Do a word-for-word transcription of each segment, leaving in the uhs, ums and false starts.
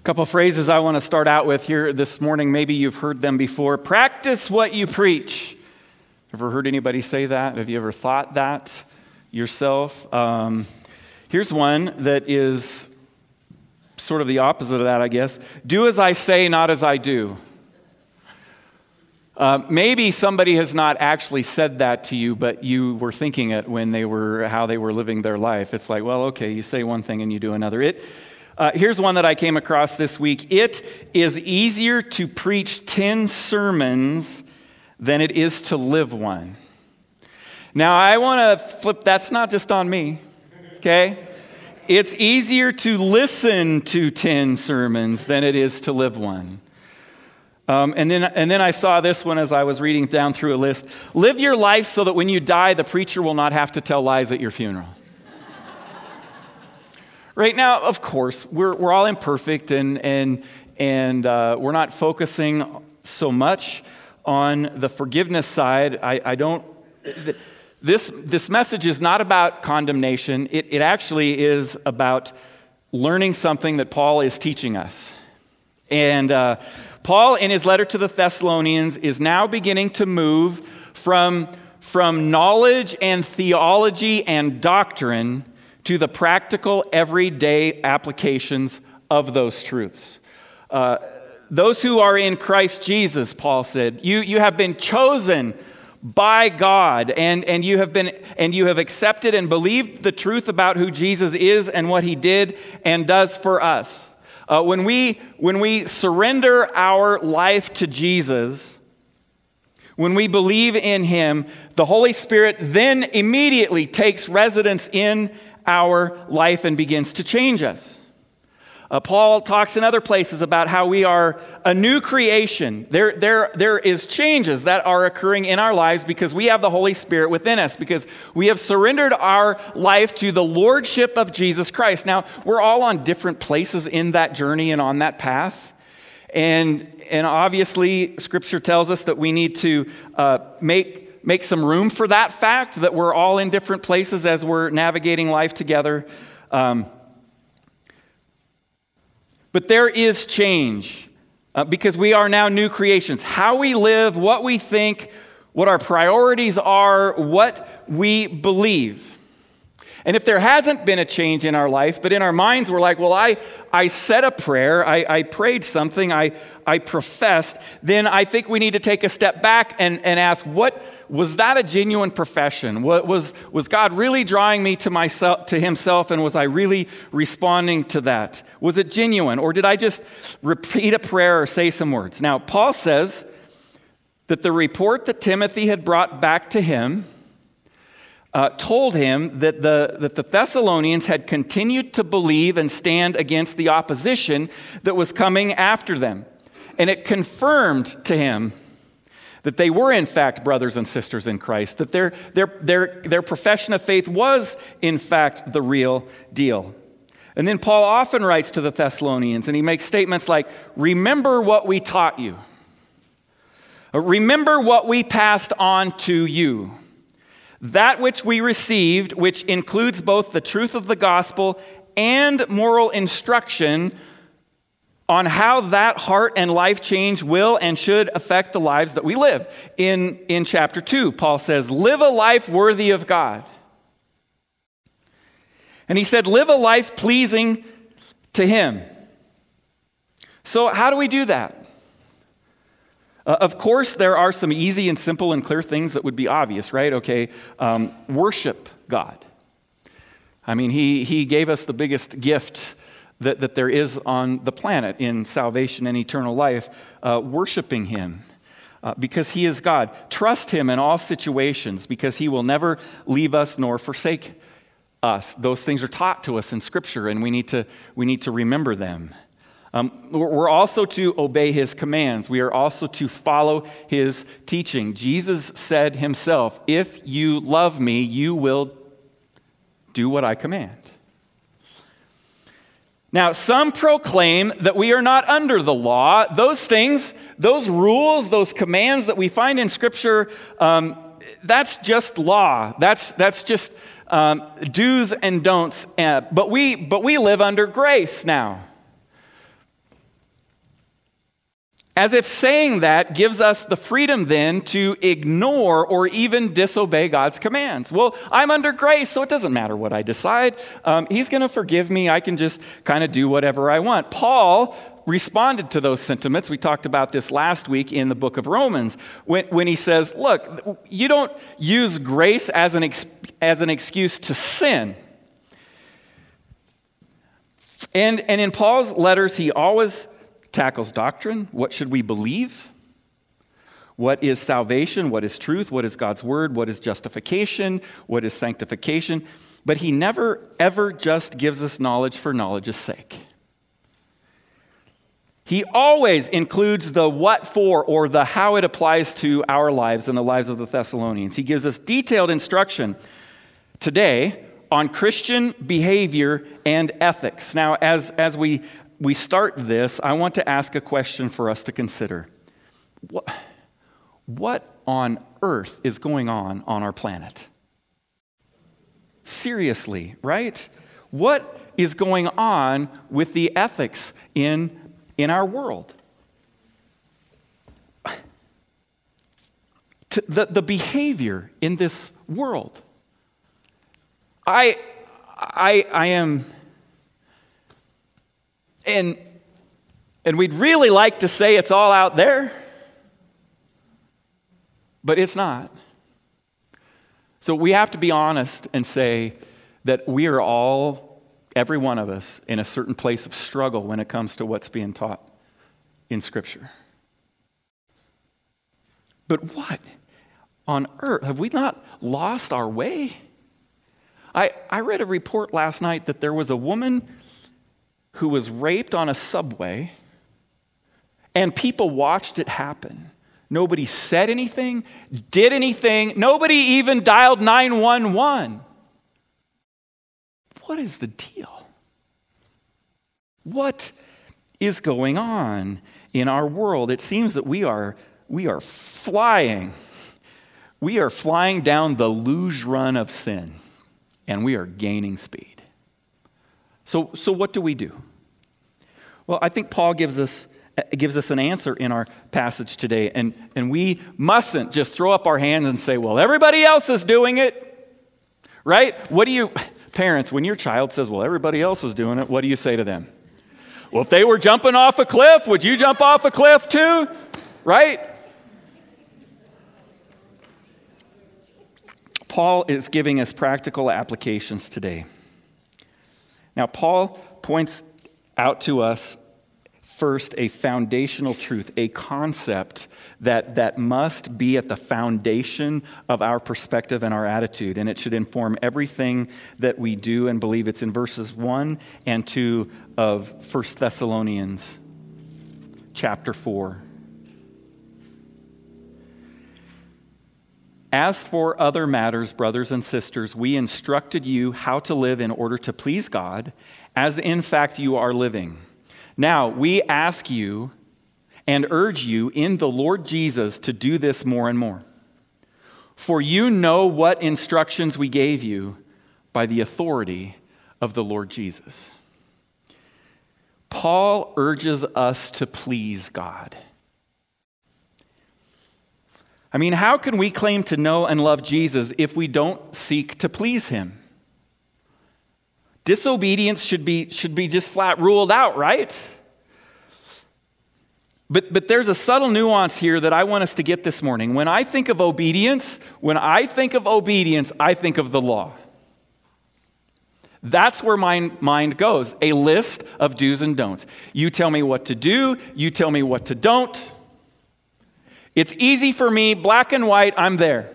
couple phrases I want to start out with here this morning. Maybe you've heard them before. Practice what you preach. Ever heard anybody say that? Have you ever thought that yourself? Um, here's one that is sort of the opposite of that, I guess. Do as I say, not as I do. Uh, maybe somebody has not actually said that to you, but you were thinking it when they were, how they were living their life. It's like, well, okay, you say one thing and you do another. It. Uh, here's one that I came across this week. It is easier to preach ten sermons than it is to live one. Now, I want to flip, that's not just on me, okay? It's easier to listen to ten sermons than it is to live one. Um, and then and then I saw this one as I was reading down through a list. Live your life so that when you die, the preacher will not have to tell lies at your funeral. Right now, of course, we're we're all imperfect, and and and uh, we're not focusing so much on the forgiveness side. I, I don't. This this message is not about condemnation. It it actually is about learning something that Paul is teaching us, and uh, Paul, in his letter to the Thessalonians, is now beginning to move from from knowledge and theology and doctrine to the practical, everyday applications of those truths. Uh, those who are in Christ Jesus, Paul said, you, you have been chosen by God, and, and you have been and you have accepted and believed the truth about who Jesus is and what he did and does for us. Uh, when we when we surrender our life to Jesus, when we believe in him, the Holy Spirit then immediately takes residence in our life and begins to change us. Uh, Paul talks in other places about how we are a new creation. There, there, there is changes that are occurring in our lives because we have the Holy Spirit within us, because we have surrendered our life to the Lordship of Jesus Christ. Now, we're all on different places in that journey and on that path. And, and obviously, Scripture tells us that we need to uh, make Make some room for that fact that we're all in different places as we're navigating life together. Um, but there is change uh, because we are now new creations. How we live, what we think, what our priorities are, what we believe. And if there hasn't been a change in our life, but in our minds we're like, well, I, I said a prayer, I, I prayed something, I, I professed, then I think we need to take a step back and, and ask, what was that a genuine profession? What, was, was God really drawing me to myself, to himself, and was I really responding to that? Was it genuine, or did I just repeat a prayer or say some words? Now, Paul says that the report that Timothy had brought back to him Uh, told him that the, that the Thessalonians had continued to believe and stand against the opposition that was coming after them. And it confirmed to him that they were, in fact, brothers and sisters in Christ, that their, their, their, their profession of faith was, in fact, the real deal. And then Paul often writes to the Thessalonians, and he makes statements like, remember what we taught you. Remember what we passed on to you. That which we received, which includes both the truth of the gospel and moral instruction on how that heart and life change will and should affect the lives that we live. In, in chapter two, Paul says, live a life worthy of God. And he said, live a life pleasing to him. So how do we do that? Uh, of course, there are some easy and simple and clear things that would be obvious, right? Okay, um, worship God. I mean, he, he gave us the biggest gift that, that there is on the planet in salvation and eternal life, uh, worshiping him uh, because he is God. Trust him in all situations because he will never leave us nor forsake us. Those things are taught to us in Scripture, and we need to, we need to remember them. Um, we're also to obey his commands. We are also to follow his teaching. Jesus said himself, if you love me, you will do what I command. Now, some proclaim that we are not under the law. Those things, those rules, those commands that we find in Scripture, um, that's just law. That's, that's just um, do's and don'ts. Uh, but we, but we live under grace now. As if saying that gives us the freedom then to ignore or even disobey God's commands. Well, I'm under grace, so it doesn't matter what I decide. Um, he's going to forgive me. I can just kind of do whatever I want. Paul responded to those sentiments. We talked about this last week in the book of Romans when, when he says, look, you don't use grace as an, ex- as an excuse to sin. And, and in Paul's letters, he always tackles doctrine. What should we believe? What is salvation? What is truth? What is God's word? What is justification? What is sanctification? But he never, ever just gives us knowledge for knowledge's sake. He always includes the what for or the how it applies to our lives and the lives of the Thessalonians. He gives us detailed instruction today on Christian behavior and ethics. Now, as, as we we start this, I want to ask a question for us to consider. What, what on earth is going on on our planet? Seriously, right? What is going on with the ethics in, in our world? To the, the behavior in this world. I, I, I am... And, and we'd really like to say it's all out there, but it's not. So we have to be honest and say that we are all, every one of us, in a certain place of struggle when it comes to what's being taught in Scripture. But what on earth? Have we not lost our way? I, I read a report last night that there was a woman who was raped on a subway, and people watched it happen. Nobody said anything, did anything. Nobody even dialed nine one one. What is the deal? What is going on in our world? It seems that we are, we are flying. We are flying down the luge run of sin, and we are gaining speed. So, so what do we do? Well, I think Paul gives us gives us an answer in our passage today, and, and we mustn't just throw up our hands and say, well, everybody else is doing it, right? What do you, parents, when your child says, well, everybody else is doing it, what do you say to them? Well, if they were jumping off a cliff, would you jump off a cliff too? Right? Paul is giving us practical applications today. Now, Paul points out to us first a foundational truth, a concept that, that must be at the foundation of our perspective and our attitude, and it should inform everything that we do and believe. It's in verses one and two of First Thessalonians chapter four. As for other matters, brothers and sisters, we instructed you how to live in order to please God, as in fact you are living. Now, we ask you and urge you in the Lord Jesus to do this more and more. For you know what instructions we gave you by the authority of the Lord Jesus. Paul urges us to please God. I mean, how can we claim to know and love Jesus if we don't seek to please him? Disobedience should be, should be just flat ruled out, right? But, but there's a subtle nuance here that I want us to get this morning. When I think of obedience, when I think of obedience, I think of the law. That's where my mind goes, a list of do's and don'ts. You tell me what to do, you tell me what to don't. It's easy for me, black and white, I'm there.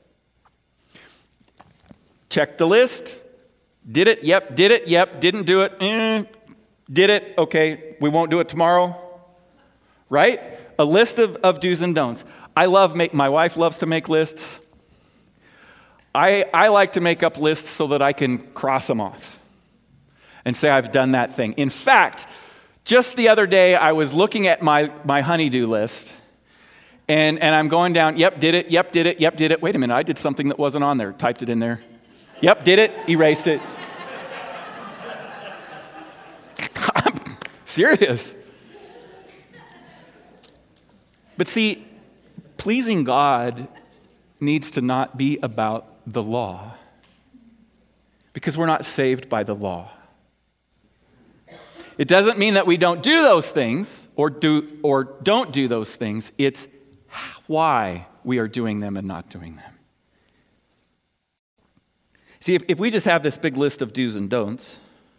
Check the list. Did it? Yep. Did it? Yep. Didn't do it? Eh. Did it? Okay. We won't do it tomorrow. Right? A list of, of do's and don'ts. I love, make, my wife loves to make lists. I, I like to make up lists so that I can cross them off and say I've done that thing. In fact, just the other day, I was looking at my, my honey-do list. And, and I'm going down, yep, did it, yep, did it, yep, did it. Wait a minute, I did something that wasn't on there. Typed it in there. Yep, did it, erased it. I'm serious. But see, pleasing God needs to not be about the law, because we're not saved by the law. It doesn't mean that we don't do those things or do or don't do those things. It's why we are doing them and not doing them. See, if, if we just have this big list of do's and don'ts,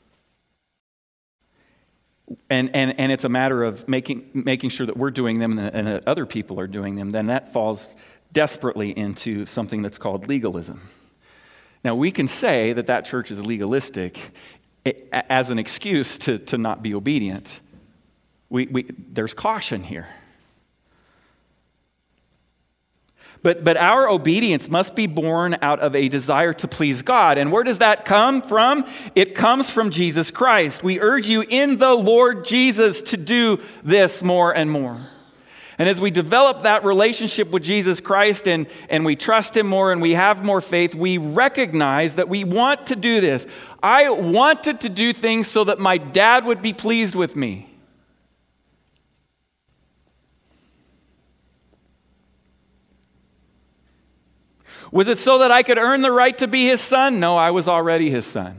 and, and, and it's a matter of making, making sure that we're doing them and, and that other people are doing them, then that falls desperately into something that's called legalism. Now, we can say that that church is legalistic as an excuse to, to not be obedient. We, we, there's caution here. But, but our obedience must be born out of a desire to please God. And where does that come from? It comes from Jesus Christ. We urge you in the Lord Jesus to do this more and more. And as we develop that relationship with Jesus Christ and, and we trust him more and we have more faith, we recognize that we want to do this. I wanted to do things so that my dad would be pleased with me. Was it so that I could earn the right to be his son? No, I was already his son.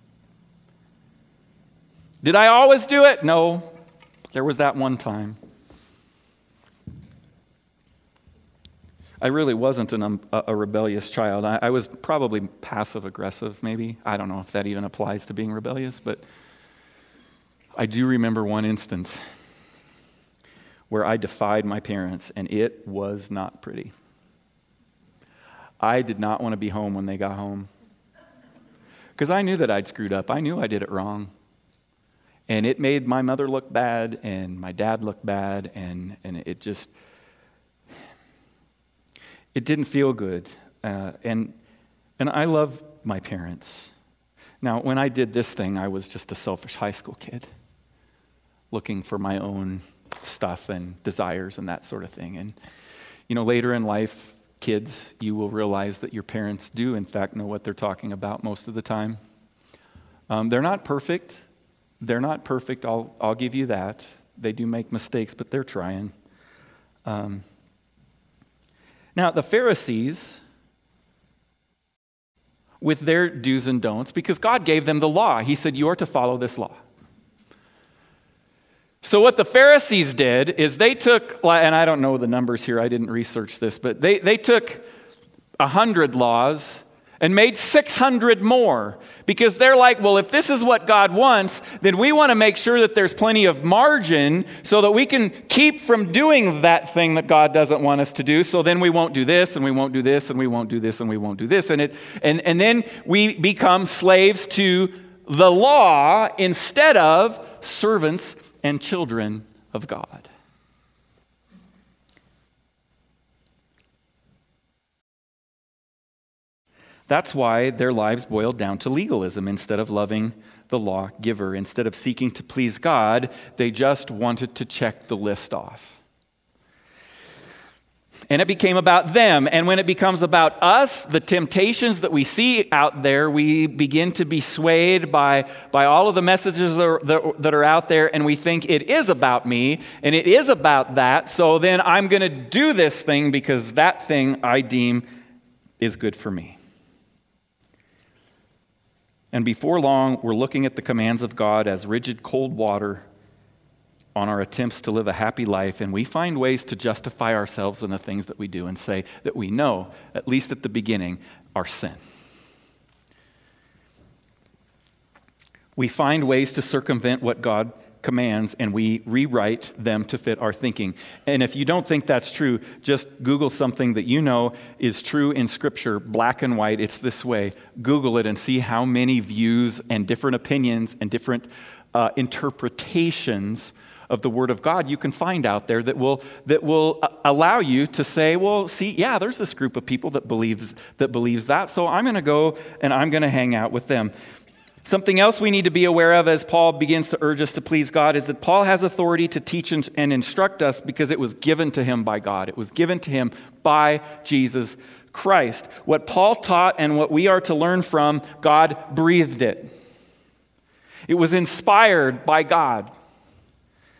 Did I always do it? No, there was that one time. I really wasn't an, um, a rebellious child. I, I was probably passive-aggressive, maybe. I don't know if that even applies to being rebellious, but I do remember one instance where I defied my parents, and it was not pretty. I did not want to be home when they got home because I knew that I'd screwed up. I knew I did it wrong. And it made my mother look bad and my dad look bad, and, and it just... It didn't feel good, uh, and and I love my parents. Now, when I did this thing, I was just a selfish high school kid looking for my own stuff and desires and that sort of thing. And, you know, later in life, kids, you will realize that your parents do, in fact, know what they're talking about most of the time. Um, they're not perfect. They're not perfect, I'll, I'll give you that. They do make mistakes, but they're trying. Um Now, the Pharisees, with their do's and don'ts, because God gave them the law. He said, you are to follow this law. So what the Pharisees did is they took, and I don't know the numbers here, I didn't research this, but they, they took one hundred laws and made six hundred more, because they're like, well, if this is what God wants, then we want to make sure that there's plenty of margin so that we can keep from doing that thing that God doesn't want us to do. So then we won't do this, and we won't do this, and we won't do this, and we won't do this. And it, and, and then we become slaves to the law instead of servants and children of God. That's why their lives boiled down to legalism instead of loving the lawgiver. Instead of seeking to please God, they just wanted to check the list off. And it became about them. And when it becomes about us, the temptations that we see out there, we begin to be swayed by, by all of the messages that are, that are out there, and we think it is about me, and it is about that, so then I'm going to do this thing because that thing I deem is good for me. And before long, we're looking at the commands of God as rigid, cold water on our attempts to live a happy life, and we find ways to justify ourselves in the things that we do and say that we know, at least at the beginning, are sin. We find ways to circumvent what God commands, and we rewrite them to fit our thinking. And if you don't think that's true, just Google something that you know is true in Scripture, black and white. It's this way. Google it and see how many views and different opinions and different uh, interpretations of the Word of God you can find out there that will that will allow you to say, well, see, yeah, there's this group of people that believes that believes that, so I'm going to go and I'm going to hang out with them. Something else we need to be aware of as Paul begins to urge us to please God is that Paul has authority to teach and instruct us because it was given to him by God. It was given to him by Jesus Christ. What Paul taught and what we are to learn from, God breathed it. It was inspired by God.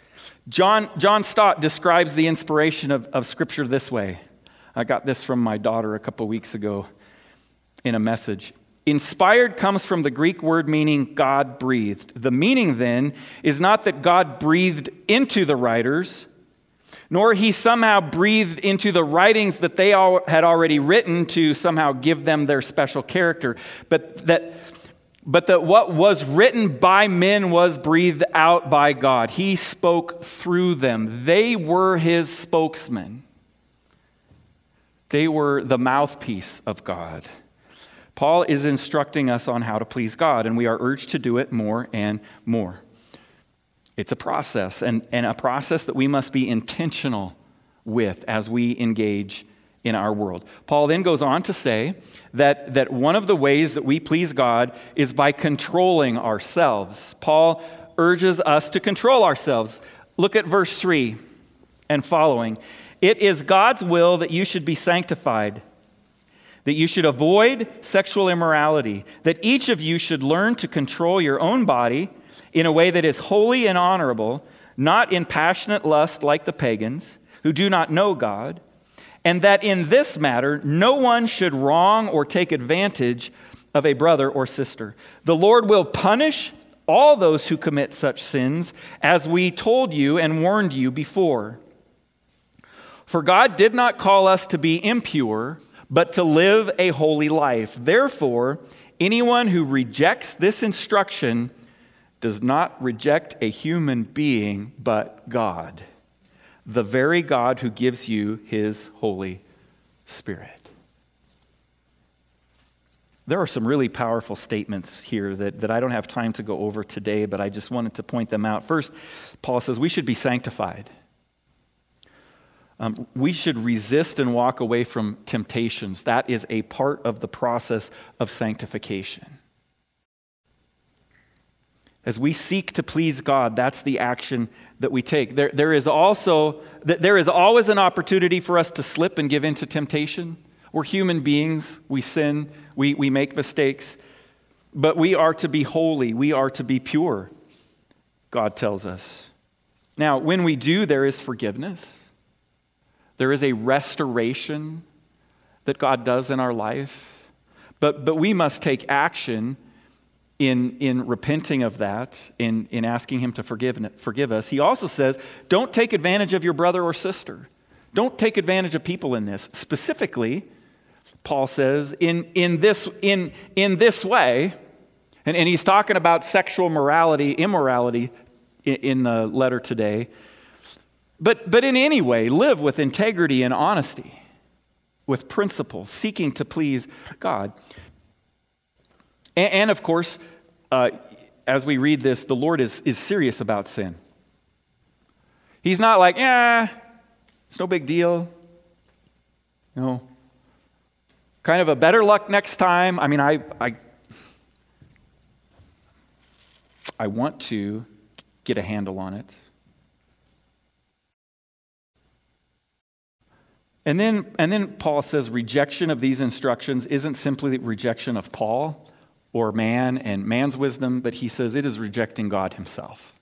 John, John Stott describes the inspiration of, of Scripture this way. I got this from my daughter a couple weeks ago in a message. Inspired comes from the Greek word meaning God breathed. The meaning then is not that God breathed into the writers, nor he somehow breathed into the writings that they all had already written to somehow give them their special character, but that, but that what was written by men was breathed out by God. He spoke through them. They were his spokesmen. They were the mouthpiece of God. Paul is instructing us on how to please God, and we are urged to do it more and more. It's a process, and, and a process that we must be intentional with as we engage in our world. Paul then goes on to say that, that one of the ways that we please God is by controlling ourselves. Paul urges us to control ourselves. Look at verse three and following. It is God's will that you should be sanctified, that you should avoid sexual immorality, that each of you should learn to control your own body in a way that is holy and honorable, not in passionate lust like the pagans who do not know God, and that in this matter no one should wrong or take advantage of a brother or sister. The Lord will punish all those who commit such sins, as we told you and warned you before. For God did not call us to be impure, but to live a holy life. Therefore, anyone who rejects this instruction does not reject a human being, but God, the very God who gives you his Holy Spirit. There are some really powerful statements here that, that I don't have time to go over today, but I just wanted to point them out. First, Paul says we should be sanctified. Um, we should resist and walk away from temptations. That is a part of the process of sanctification. As we seek to please God, that's the action that we take. There, there is also, there is always an opportunity for us to slip and give in to temptation. We're human beings. We sin. We, we make mistakes. But we are to be holy. We are to be pure, God tells us. Now, when we do, there is forgiveness. There is a restoration that God does in our life. But, but we must take action in, in repenting of that, in, in asking him to forgive, forgive us. He also says, don't take advantage of your brother or sister. Don't take advantage of people in this. Specifically, Paul says, in, in, this, in, in this way, and, and he's talking about sexual morality, immorality in, in the letter today, But, but in any way, live with integrity and honesty, with principle, seeking to please God. And, and of course, uh, as we read this, the Lord is, is serious about sin. He's not like, yeah, it's no big deal. You know, kind of a better luck next time. I mean, I, I, I want to get a handle on it. And then, and then Paul says rejection of these instructions isn't simply rejection of Paul or man and man's wisdom, but he says it is rejecting God himself.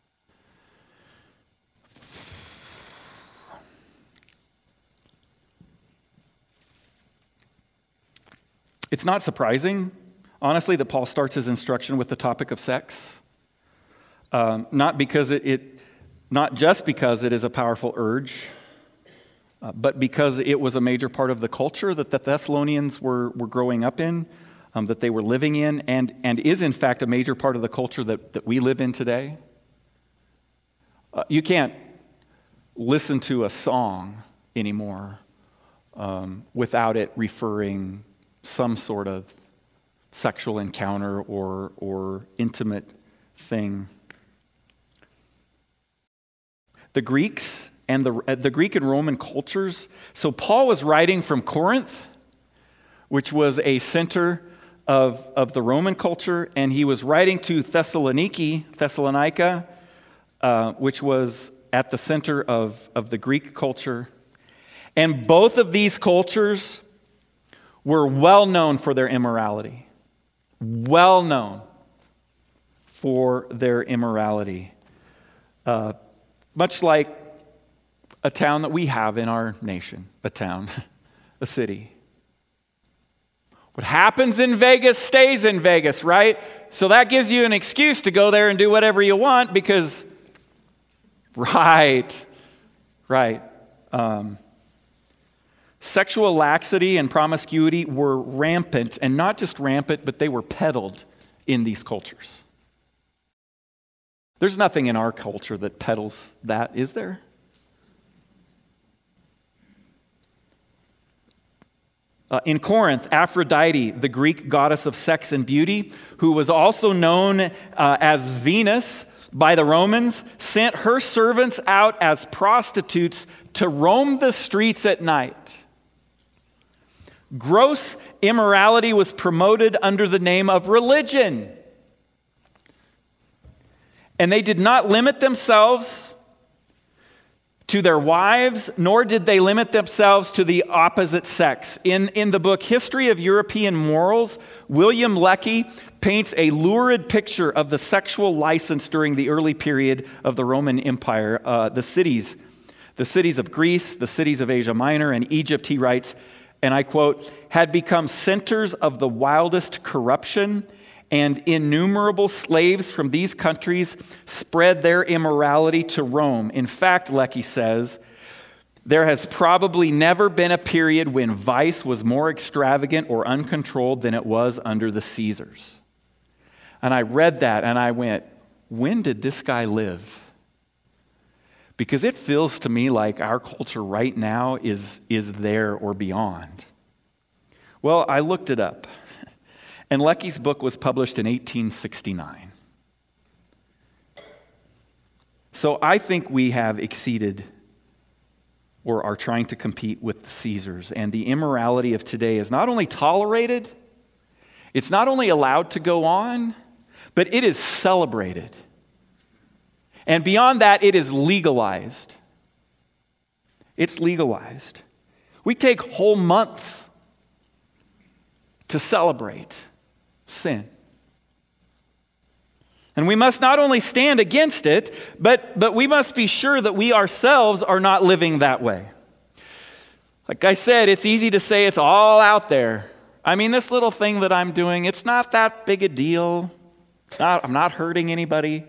It's not surprising, honestly, that Paul starts his instruction with the topic of sex. Um, not because it, it, not just because it is a powerful urge, uh, but because it was a major part of the culture that the Thessalonians were, were growing up in, um, that they were living in, and, and is in fact a major part of the culture that, that we live in today. Uh, you can't listen to a song anymore um, without it referring some sort of sexual encounter or, or intimate thing. The Greeks and the, the Greek and Roman cultures. So Paul was writing from Corinth, which was a center of, of the Roman culture, and he was writing to Thessaloniki, Thessalonica, uh, which was at the center of, of the Greek culture. And both of these cultures were well known for their immorality. Well known for their immorality. Uh, much like a town that we have in our nation, a town, a city. What happens in Vegas stays in Vegas, right? So that gives you an excuse to go there and do whatever you want because, right, right. Um, sexual laxity and promiscuity were rampant, and not just rampant, but they were peddled in these cultures. There's nothing in our culture that peddles that, is there? Uh, in Corinth, Aphrodite, the Greek goddess of sex and beauty, who was also known uh, as Venus by the Romans, sent her servants out as prostitutes to roam the streets at night. Gross immorality was promoted under the name of religion. And they did not limit themselves to their wives, nor did they limit themselves to the opposite sex. In, in the book History of European Morals, William Lecky paints a lurid picture of the sexual license during the early period of the Roman Empire. Uh, the cities, the cities of Greece, the cities of Asia Minor, and Egypt, he writes, and I quote, had become centers of the wildest corruption, and innumerable slaves from these countries spread their immorality to Rome. In fact, Lecky says, there has probably never been a period when vice was more extravagant or uncontrolled than it was under the Caesars. And I read that and I went, when did this guy live? Because it feels to me like our culture right now is, is there or beyond. Well, I looked it up. And Lecky's book was published in eighteen sixty-nine. So I think we have exceeded or are trying to compete with the Caesars. And the immorality of today is not only tolerated, it's not only allowed to go on, but it is celebrated. And beyond that, it is legalized. It's legalized. We take whole months to celebrate sin. And we must not only stand against it, but, but we must be sure that we ourselves are not living that way. Like I said, it's easy to say it's all out there. I mean, this little thing that I'm doing, it's not that big a deal. It's not, I'm not hurting anybody.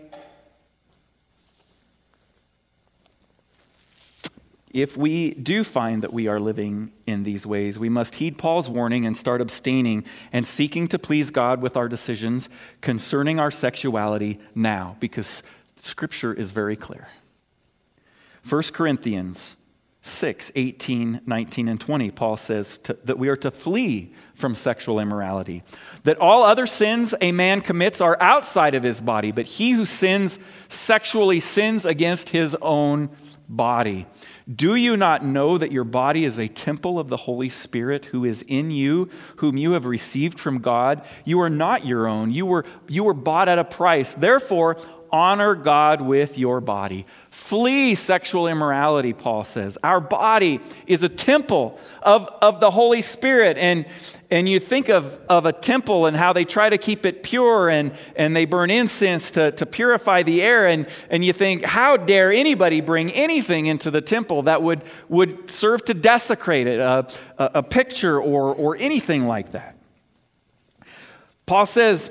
If we do find that we are living in these ways, we must heed Paul's warning and start abstaining and seeking to please God with our decisions concerning our sexuality now, because Scripture is very clear. First Corinthians six, eighteen, nineteen, and twenty, Paul says to, that we are to flee from sexual immorality, that all other sins a man commits are outside of his body, but he who sins sexually sins against his own body. Do you not know that your body is a temple of the Holy Spirit who is in you, whom you have received from God? You are not your own. You were, you were bought at a price. Therefore, honor God with your body. Flee sexual immorality, Paul says. Our body is a temple of, of the Holy Spirit. And, and you think of, of a temple and how they try to keep it pure and, and they burn incense to, to purify the air. And, and you think, how dare anybody bring anything into the temple that would, would serve to desecrate it, a, a, a picture or, or anything like that. Paul says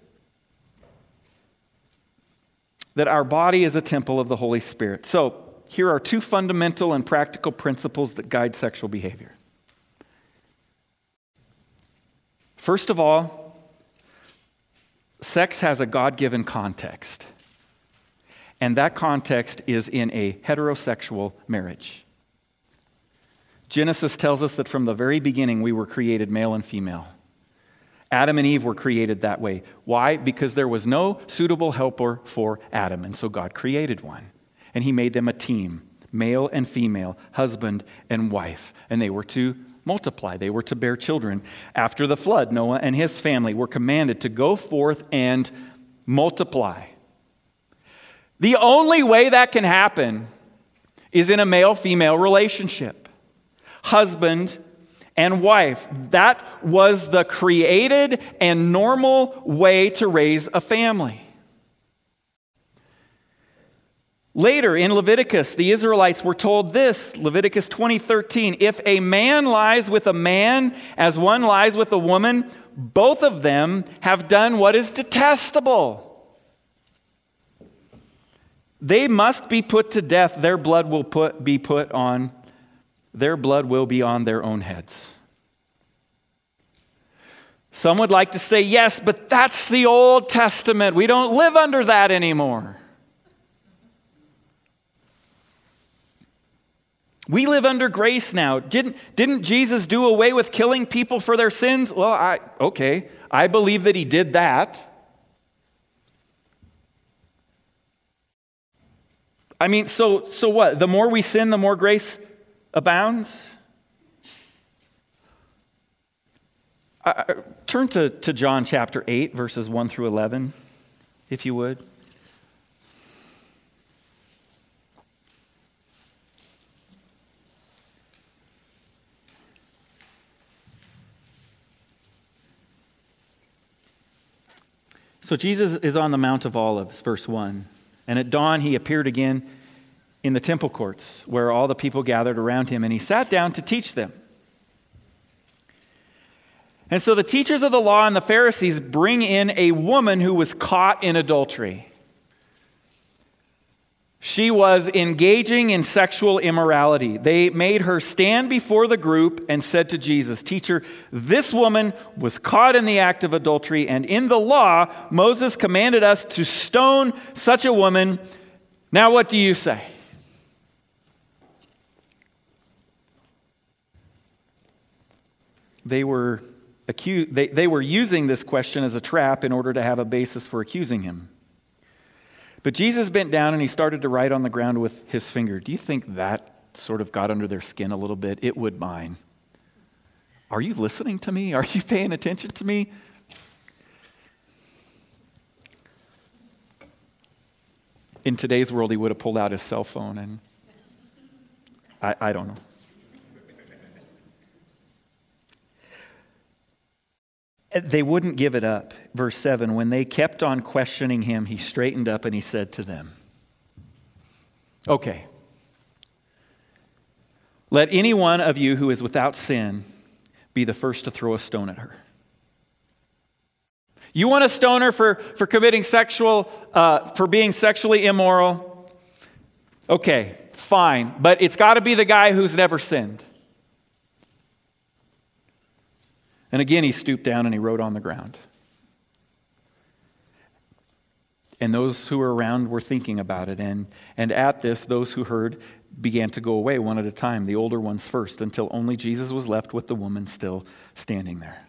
that our body is a temple of the Holy Spirit. So here are two fundamental and practical principles that guide sexual behavior. First of all, sex has a God-given context. And that context is in a heterosexual marriage. Genesis tells us that from the very beginning we were created male and female. Adam and Eve were created that way. Why? Because there was no suitable helper for Adam, and so God created one. And he made them a team, male and female, husband and wife. And they were to multiply. They were to bear children. After the flood, Noah and his family were commanded to go forth and multiply. The only way that can happen is in a male-female relationship. Husband and wife. That was the created and normal way to raise a family. Later in Leviticus, the Israelites were told this, Leviticus twenty thirteen, if a man lies with a man as one lies with a woman, both of them have done what is detestable. They must be put to death. Their blood will put, be put on, their blood will be on their own heads. Some would like to say, yes, but that's the Old Testament. We don't live under that anymore. We live under grace now. Didn't, didn't Jesus do away with killing people for their sins? Well, I okay, I believe that he did that. I mean, so so what? The more we sin, the more grace abounds? I, I, turn to, to John chapter eight, verses one through eleven, if you would. So Jesus is on the Mount of Olives, verse one. And at dawn he appeared again in the temple courts where all the people gathered around him, and he sat down to teach them. And so the teachers of the law and the Pharisees bring in a woman who was caught in adultery. She was engaging in sexual immorality. They made her stand before the group and said to Jesus, "Teacher, this woman was caught in the act of adultery, and in the law, Moses commanded us to stone such a woman. Now what do you say?" They were acu- they, they were using this question as a trap in order to have a basis for accusing him. But Jesus bent down and he started to write on the ground with his finger. Do you think that sort of got under their skin a little bit? It would mine. Are you listening to me? Are you paying attention to me? In today's world, he would have pulled out his cell phone and I, I don't know. They wouldn't give it up. Verse seven, when they kept on questioning him, he straightened up and he said to them, "Okay, let any one of you who is without sin be the first to throw a stone at her." You want to stone her for, for committing sexual, uh, for being sexually immoral? Okay, fine. But it's got to be the guy who's never sinned. And again, he stooped down and he wrote on the ground. And those who were around were thinking about it. And, and at this, those who heard began to go away one at a time, the older ones first, until only Jesus was left with the woman still standing there.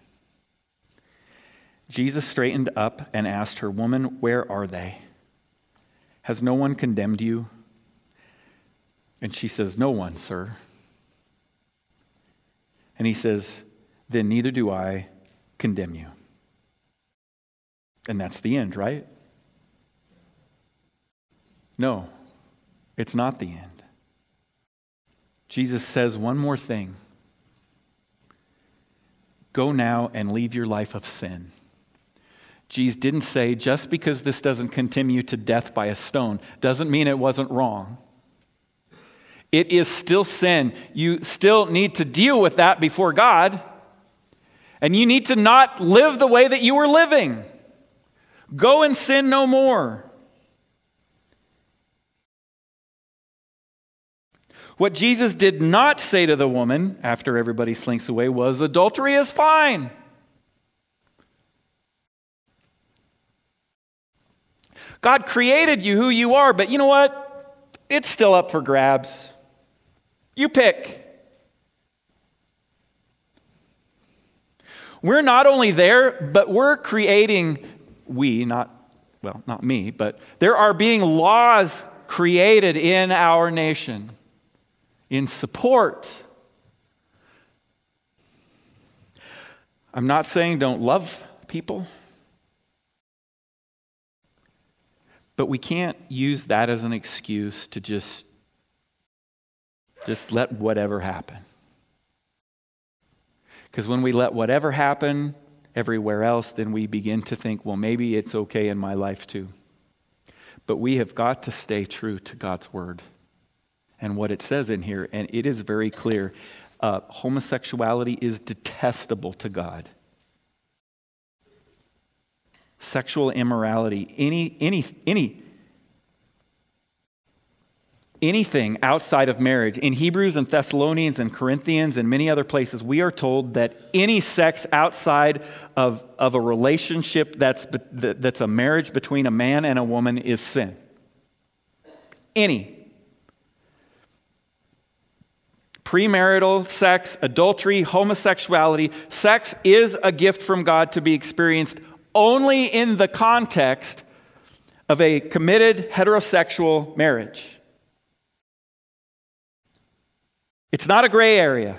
Jesus straightened up and asked her, "Woman, where are they? Has no one condemned you?" And she says, "No one, sir." And he says, "Then neither do I condemn you." And that's the end, right? No, it's not the end. Jesus says one more thing. Go now and leave your life of sin. Jesus didn't say just because this doesn't condemn you to death by a stone doesn't mean it wasn't wrong. It is still sin. You still need to deal with that before God. And you need to not live the way that you were living. Go and sin no more. What Jesus did not say to the woman after everybody slinks away was, "Adultery is fine." God created you who you are, but you know what? It's still up for grabs. You pick. We're not only there, but we're creating, we, not, well, not me, but there are being laws created in our nation in support. I'm not saying don't love people, but we can't use that as an excuse to just, just let whatever happen. Because when we let whatever happen everywhere else, then we begin to think, well, maybe it's okay in my life too. But we have got to stay true to God's word and what it says in here. And it is very clear. Uh, homosexuality is detestable to God. Sexual immorality, any, any, any, anything outside of marriage. In Hebrews and Thessalonians and Corinthians and many other places, we are told that any sex outside of, of a relationship that's, that's a marriage between a man and a woman is sin. Any. Premarital sex, adultery, homosexuality, sex is a gift from God to be experienced only in the context of a committed heterosexual marriage. It's not a gray area.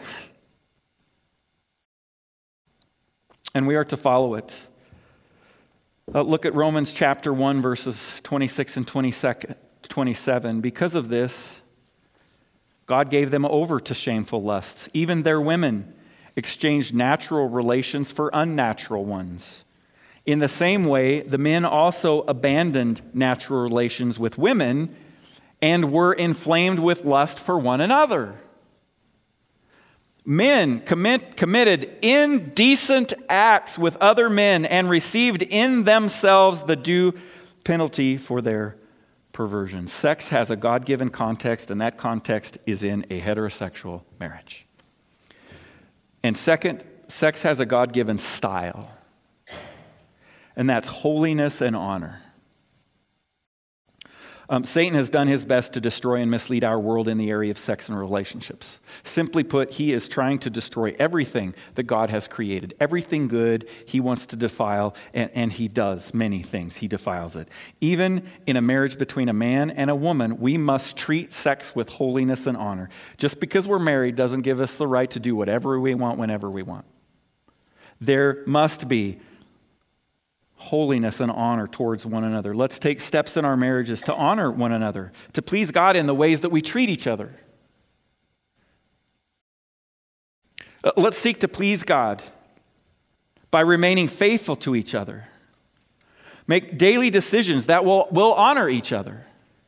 And we are to follow it. Uh, look at Romans chapter one, verses twenty-six and twenty-seven. Because of this, God gave them over to shameful lusts. Even their women exchanged natural relations for unnatural ones. In the same way, the men also abandoned natural relations with women and were inflamed with lust for one another. Men commit, committed indecent acts with other men and received in themselves the due penalty for their perversion. Sex has a God-given context, and that context is in a heterosexual marriage. And second, sex has a God-given style, and that's holiness and honor. Um, Satan has done his best to destroy and mislead our world in the area of sex and relationships. Simply put, he is trying to destroy everything that God has created. Everything good he wants to defile, and, and he does many things. He defiles it. Even in a marriage between a man and a woman, we must treat sex with holiness and honor. Just because we're married doesn't give us the right to do whatever we want whenever we want. There must be holiness and honor towards one another. Let's take steps in our marriages to honor one another, to please God in the ways that we treat each other. Let's seek to please God by remaining faithful to each other. Make daily decisions that will, will honor each other.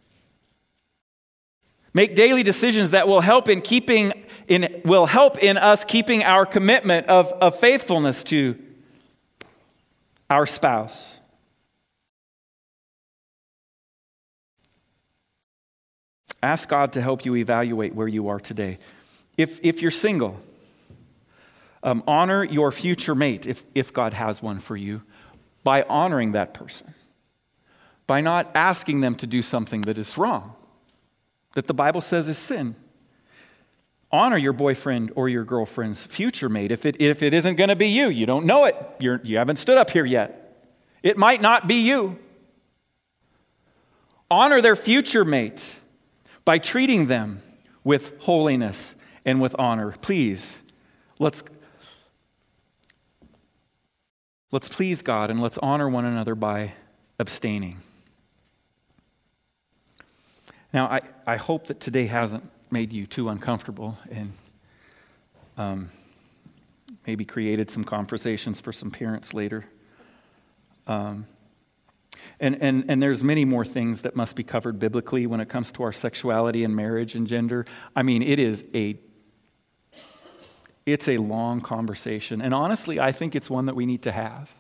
Make daily decisions that will help in keeping in will help in us keeping our commitment of, of faithfulness to our spouse. Ask God to help you evaluate where you are today. If, if you're single, um, honor your future mate, if, if God has one for you, by honoring that person, by not asking them to do something that is wrong, that the Bible says is sin. Honor your boyfriend or your girlfriend's future mate. If it, if it isn't going to be you, you don't know it. You're, you haven't stood up here yet. It might not be you. Honor their future mate by treating them with holiness and with honor. Please, let's, let's please God and let's honor one another by abstaining. Now, I, I hope that today hasn't made you too uncomfortable and um, maybe created some conversations for some parents later. Um, and, and, and there's many more things that must be covered biblically when it comes to our sexuality and marriage and gender. I mean, it is a, it's a long conversation. And honestly, I think it's one that we need to have.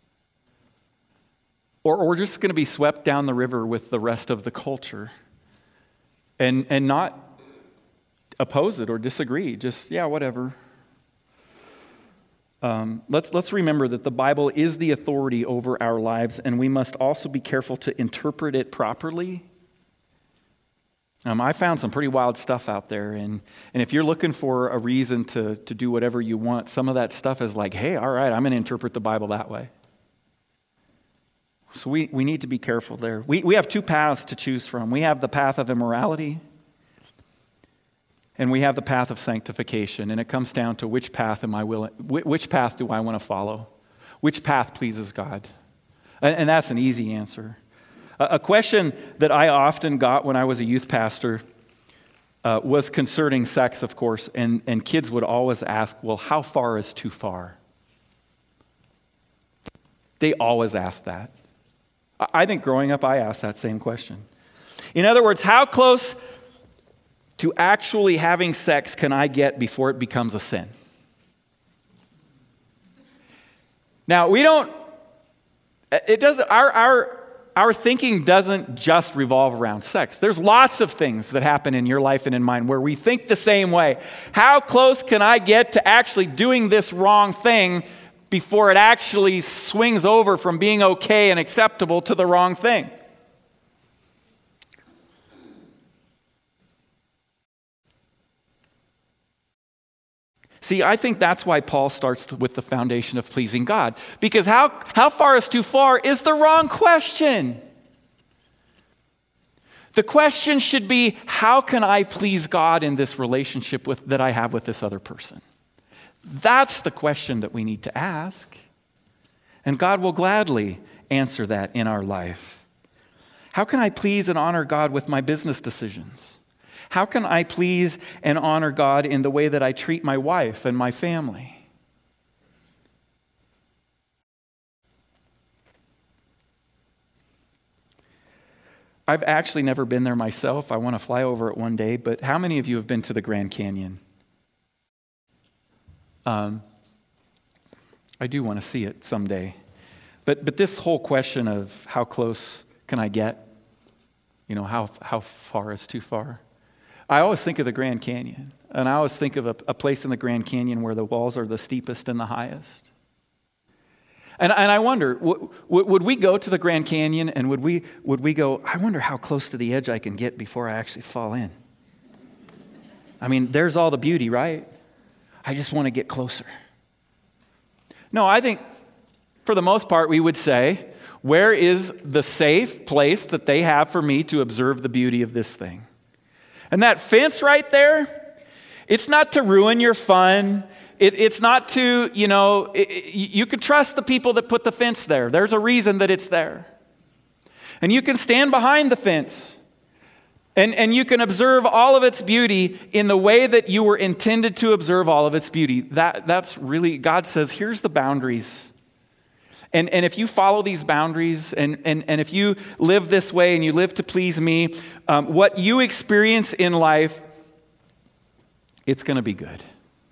Or, or we're just going to be swept down the river with the rest of the culture and, and not oppose it or disagree. Just, yeah, whatever. Um, let's, let's remember that the Bible is the authority over our lives, and we must also be careful to interpret it properly. Um, I found some pretty wild stuff out there, and, and if you're looking for a reason to, to do whatever you want, some of that stuff is like, hey, all right, I'm going to interpret the Bible that way. So we, we need to be careful there. We, we have two paths to choose from. We have the path of immorality, and we have the path of sanctification, and it comes down to which path am I willing, which path do I want to follow? Which path pleases God? And, and that's an easy answer. A, a question that I often got when I was a youth pastor uh, was concerning sex, of course, and, and kids would always ask, well, how far is too far? They always ask that. I think growing up, I asked that same question. In other words, how close to actually having sex can I get before it becomes a sin? Now, we don't, it doesn't, our, our, our thinking doesn't just revolve around sex. There's lots of things that happen in your life and in mine where we think the same way. How close can I get to actually doing this wrong thing before it actually swings over from being okay and acceptable to the wrong thing? See, I think that's why Paul starts with the foundation of pleasing God. Because how, how far is too far is the wrong question. The question should be, how can I please God in this relationship with, that I have with this other person? That's the question that we need to ask. And God will gladly answer that in our life. How can I please and honor God with my business decisions? How can I please and honor God in the way that I treat my wife and my family? I've actually never been there myself. I want to fly over it one day, but how many of you have been to the Grand Canyon? Um, I do want to see it someday. But but this whole question of how close can I get? You know, how how far is too far? I always think of the Grand Canyon, and I always think of a, a place in the Grand Canyon where the walls are the steepest and the highest. And, and I wonder, w- w- would we go to the Grand Canyon and would we would we go, I wonder how close to the edge I can get before I actually fall in? I mean, there's all the beauty, right? I just want to get closer. No, I think for the most part we would say, where is the safe place that they have for me to observe the beauty of this thing? And that fence right there, it's not to ruin your fun. It, it's not to, you know, it, it, you can trust the people that put the fence there. There's a reason that it's there. And you can stand behind the fence. And, and you can observe all of its beauty in the way that you were intended to observe all of its beauty. That, that's really, God says, here's the boundaries. And, and if you follow these boundaries and, and, and if you live this way and you live to please me, um, what you experience in life, it's going to be good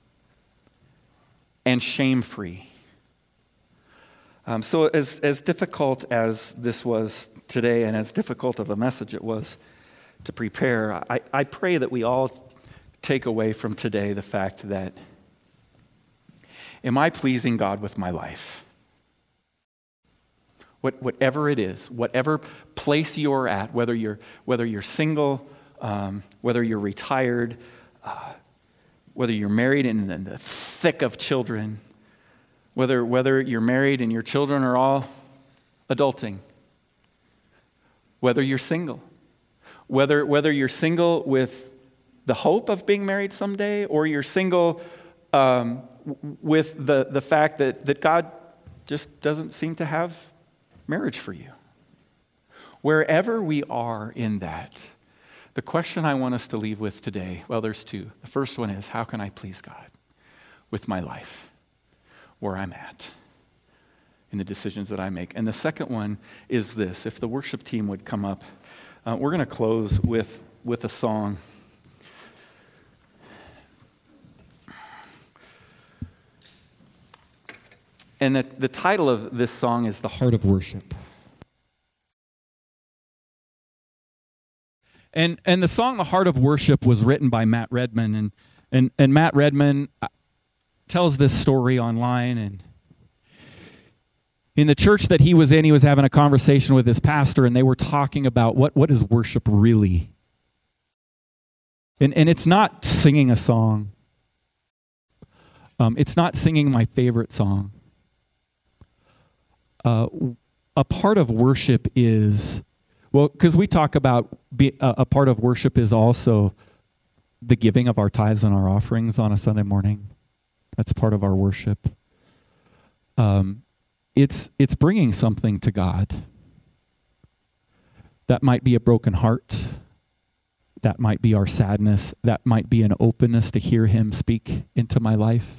and shame-free. Um, so as, as difficult as this was today and as difficult of a message it was to prepare, I, I pray that we all take away from today the fact that, am I pleasing God with my life? What, whatever it is, whatever place you're at, whether you're whether you're single, um, whether you're retired, uh, whether you're married and in the thick of children, whether whether you're married and your children are all adulting, whether you're single, whether whether you're single with the hope of being married someday, or you're single um, with the the fact that that God just doesn't seem to have marriage for you. Wherever we are in that, the question I want us to leave with today, well, there's two. The first one is, how can I please God with my life, where I'm at, in the decisions that I make? And the second one is this. If the worship team would come up, uh, we're going to close with, with a song. And the, the title of this song is The Heart of Worship. And and the song The Heart of Worship was written by Matt Redman. And, and, and Matt Redman tells this story online. And in the church that he was in, he was having a conversation with his pastor, and they were talking about what, what is worship really? And, and it's not singing a song. Um, it's not singing my favorite song. Uh, a part of worship is, well, because we talk about be, uh, a part of worship is also the giving of our tithes and our offerings on a Sunday morning. That's part of our worship. Um, it's it's bringing something to God. That might be a broken heart. That might be our sadness. That might be an openness to hear Him speak into my life.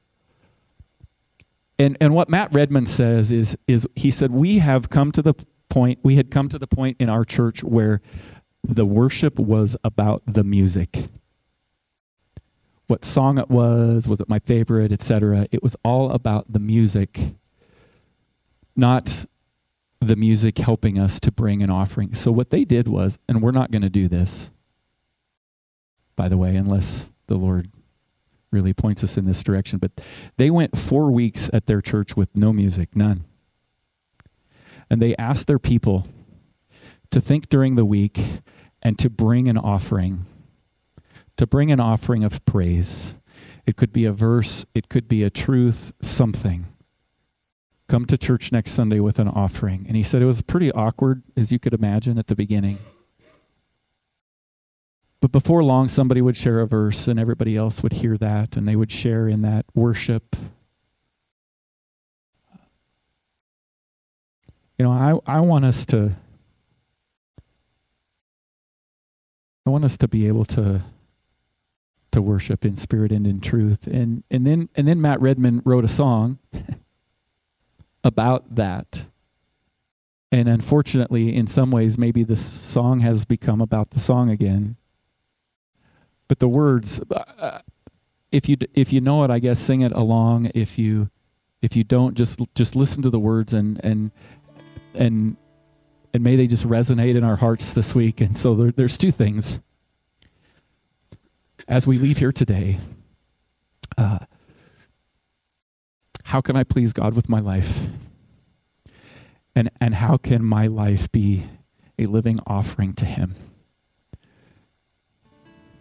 And and what Matt Redman says is, is he said, we have come to the point, we had come to the point in our church where the worship was about the music. What song it was, was it my favorite, et cetera. It was all about the music, not the music helping us to bring an offering. So what they did was, and we're not going to do this, by the way, unless the Lord really points us in this direction, but they went four weeks at their church with no music, none. And they asked their people to think during the week and to bring an offering, to bring an offering of praise. It could be a verse, it could be a truth, something. Come to church next Sunday with an offering. And he said it was pretty awkward, as you could imagine, at the beginning. But before long, somebody would share a verse and everybody else would hear that and they would share in that worship. You know, I, I want us to, I want us to be able to, to worship in spirit and in truth. And, and then, and then Matt Redman wrote a song about that. And unfortunately, in some ways, maybe the song has become about the song again. But the words, uh, if you if you know it, I guess sing it along. If you if you don't, just just listen to the words and and and and may they just resonate in our hearts this week. And so there, there's two things as we leave here today. Uh, how can I please God with my life? And and how can my life be a living offering to Him?